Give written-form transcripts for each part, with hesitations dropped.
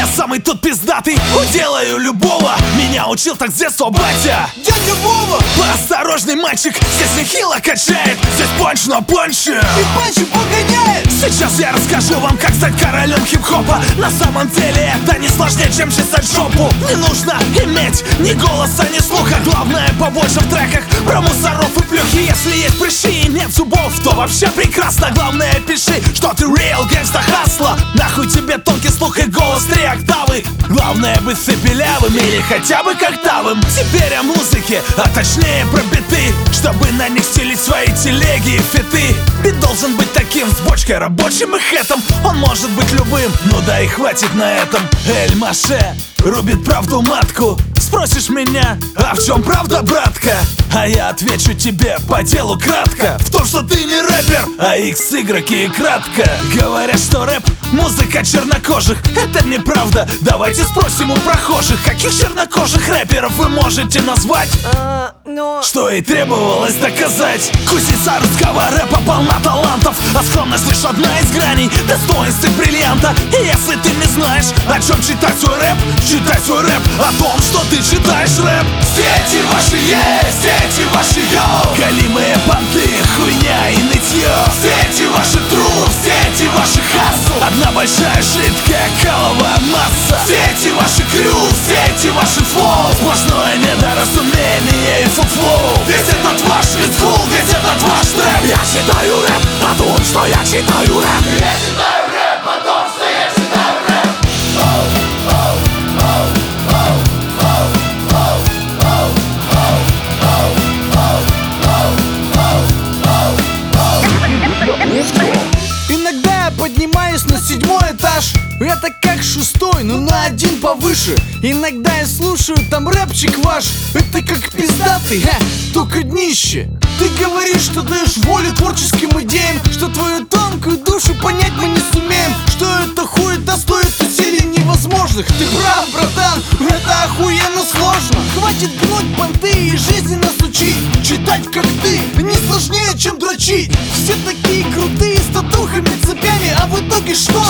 Я самый тут пиздатый, уделаю любого. Меня учил так с детства батя, дядя Вова. Поосторожней, мальчик, здесь нехило качает. Здесь панч на панче, и панчи погоняет. Сейчас я расскажу вам, как стать королем хип-хопа. На самом деле это не сложнее, чем чесать жопу. Не нужно иметь ни голоса, ни слуха. Главное побольше в треках про мусоров и плюхи. Если есть прыщи и нет зубов, то вообще прекрасно. Главное пиши, что ты real gangsta хасла. Нахуй тебе тонкий слух и голос 3 октавы. Главное быть цепелявым или хотя бы коктавым. Теперь о музыке, а точнее про биты, чтобы на них стелить свои телеги и фиты. Бит должен быть таким, с бочкой рабочим и хэтом. Он может быть любым, ну да и хватит на этом. Эль Маше рубит правду матку. Спросишь меня, а в чем правда, братка? А я отвечу тебе по делу кратко. В том, что ты не рэпер, а XY кратко. Говорят, что рэп — музыка чернокожих. Это неправда, давайте спросим у прохожих. Каких чернокожих рэперов вы можете назвать? Что и требовалось доказать. Кузница русского рэпа полна талантов, а скромность лишь одна из граней достоинств и бриллианта. И если ты не знаешь, о чем читать свой рэп, читай свой рэп о том, что ты читаешь рэп. Все эти ваши есть, все эти ваши йоу, голимые понты, хуйня и нытье. Все эти ваши тру, все эти ваши хасл, одна большая жидкая каловая масса. Все эти ваши крю, все эти ваши флоу, сплошное недоразумение и фуфлоу. Ведь этот ваш вискул, ведь этот ваш трэп. Я читаю рэп о том, что я читаю рэп. Я читаю рэп о том, что я читаю рэп. Иногда я поднимаюсь на 7-й этаж. Это как 6-й, но на 1 повыше. Иногда я слушаю там рэпчик ваш. Это как пиздатый, только днище. Ты говоришь, что даешь волю творческим идеям, что твою тонкую душу понять мы не сумеем, что это хуета стоит усилий невозможных. Ты прав, братан, это охуенно сложно. Хватит гнуть понты и жизни нас учить. Читать как ты не сложнее, чем дрочить. Все такие крутые с татухами, цепями, а в итоге что?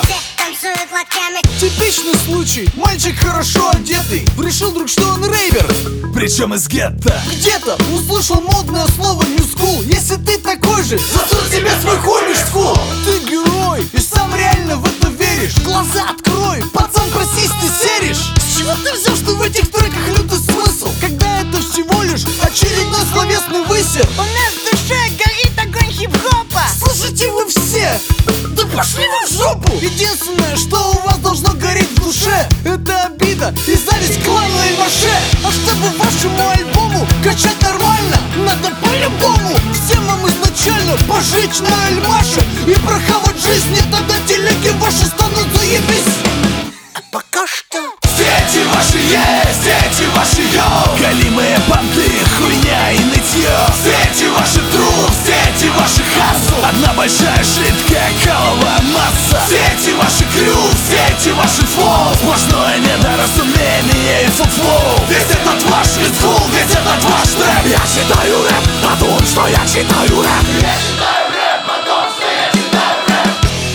Типичный случай, мальчик хорошо одетый решил вдруг, что он рейвер, причем из гетто. Где-то услышал модное слово new school. Если ты такой же, засунь себе свой хуй меж скул. Ты герой и сам реально в это веришь. Глаза открой, пацан, просись, ты серишь. С чего ты взял, что в этих треках лютый смысл, когда это всего лишь очередной словесный высер? У нас в душе горит огонь хип-хопа. Слушайте вы все, да пошли вы в жопу. Единственное, что у вас должно гореть в душе, это обида и зависть к клану Эль Маше. А чтобы вашему альбому качать нормально, надо по-любому всем вам изначально пожечь на Эль Маше и прохавать жизнь, и тогда телеги ваши станут заебись. А пока что все эти ваши есть, все эти ваши йоу, голимые понты, хуйня и нытье. Все эти ваши тру, все эти ваши хасл, одна большая жидкая каловая масса. Все эти ваши крю, все эти ваши флоу, сплошное недоразумение и фуфлоу. Ведь этот ваш вискул, ведь этот ваш трэп. Я читаю рэп о том, что я читаю рэп. Я читаю рэп о том, что я читаю рэп.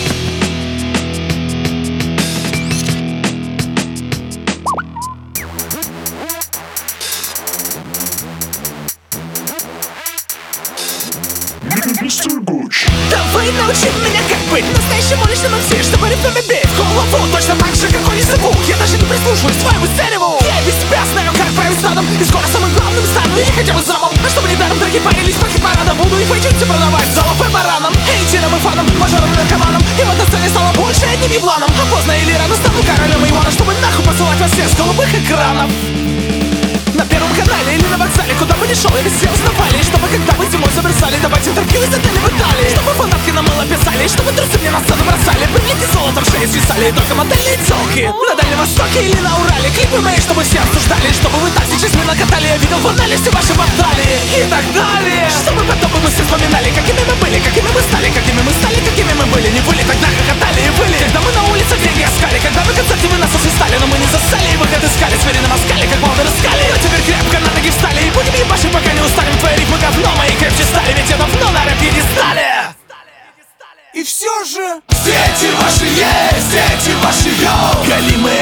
Давай научи меня, как быть настоящим уличным MC, чтобы ритмами бить в голову точно так же, как он не звук. Я даже не прислушиваюсь к твоему стерео. Я без тебя знаю, как править стадом, и скоро самым главным стану. И хотя бы замом, а чтобы недаром дороги парились по хит-парадам, буду их вычуть и продавать залов и баранам, хейтерам и фанам, мажорам и наркоманам. И вот на сцене стало больше одним ебланом. А поздно или рано стану королем Ивана, чтобы нахуй посылать вас всех с голубых экранов. На Первом канале или на вокзале, куда бы ни шел, я везде узнавали. Чтобы когда вы зимой замерзали, давать интервью и задали в Италии. Чтобы фанатки нам мыло писали, чтобы трусы мне на сцену бросали. Бриллинки золотом шеи свисали, и только модельные телки на Дальнем Востоке или на Урале. Клипы мои, чтобы все обсуждали, чтобы вы так сейчас мне накатали. Я видел в анализе ваши баталии и так далее. Чтобы потом мы все вспоминали, какими мы были, какими мы стали, какими мы стали, какими мы были. Не были, тогда хохотали и были. Когда мы на улице деньги искали, когда на концерте вы нас освистали, но мы не засали и выход искали. Звери на москале, как молодые раскали. Теперь крепко на ноги встали и будем ебашить, пока не устанем. Твои рифмы говно, мои крепче стали, ведь я давно на рэп пьедестале. и все же все эти ваши есть, все эти ваши йоу, голимые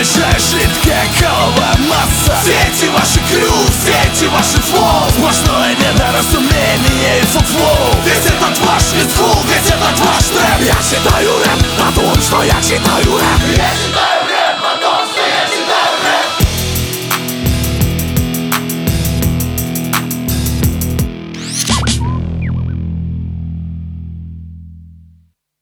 большая жидкая каловая масса. Все эти ваши крю, все эти ваши флоу, сплошное недоразумение и фуфлоу. Весь этот ваш литфул, весь этот ваш трэп. Я читаю рэп о том, что я читаю рэп. Я читаю